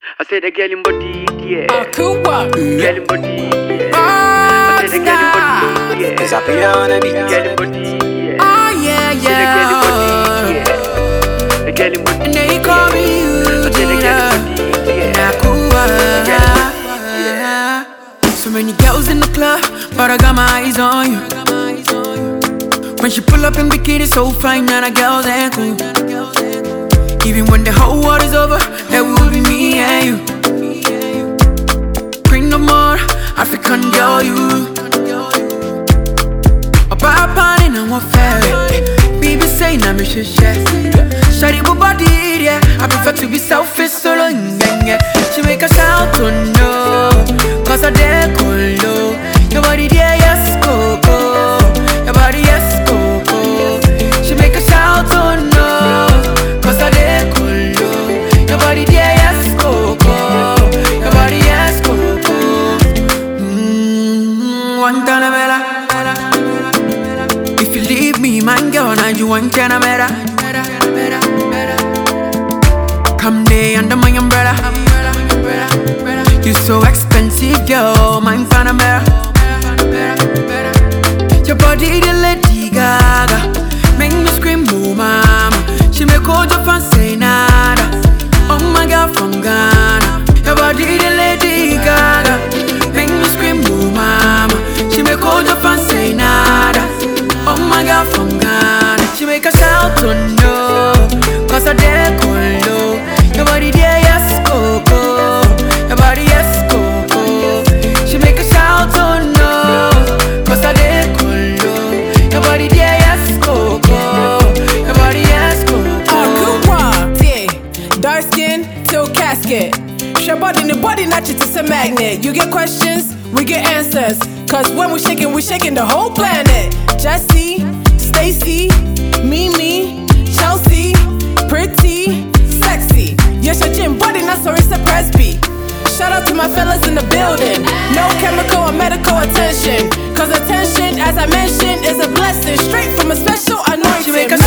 I said the girl in body, yeah. Cool work. Girl in body, yeah. I said the girl in body, yeah. It's a piano beat. Girl in body, yeah. Oh yeah, I said the girl in body, yeah. The girl in body, and they call me I said the girl in body, yeah. cool So many girls in the club, but I got my eyes on you. When she pull up in bikini, so fine, now the girls ain't cool. Even when the whole world is over, that will be me and you. Queen no more, African girl, you. A bad pan in a fair. Baby saying I'm a shit. Shawty body, yeah. I prefer to be selfish solo, yeah. She make a shout to no, cause I dare cool. Your body, yeah, yes, go. Your body, yes, go. She make a shout to no, cause I dare cool. Your body, yeah, yes, go. Your body, yes, go. One Tanamera. If you leave me, man, girl, now you want Tanamera. Come day under my umbrella. You so expensive, girl, mine Panamera. Your body, the Lady Gaga, make me scream, oh mama. She make all your fans say nada. Oh my girl from Ghana. Your body, the Lady Gaga, make me scream, oh mama. She make all your fans say nada. Oh my girl from Ghana. She make a shout to no, cause I dare cool. Your body, yeah, yes, go. Your body, yes, go. She make a shout to no, cause I dare cool. Your body, yeah, yes, go. Your body, yes, go. Yeah, dark skin till casket. Your body in the body, not just it's a magnet. You get questions, we get answers. Cause when we're shaking the whole planet. Jessie, Stacy, Mimi, Chelsea, pretty, sexy. Yes, your gym body, not sorry, it's a press beat. Shout out to my fellas in the building. No chemical or medical attention. Cause attention, as I mentioned, is a blessing. Straight from a special anointing. She make a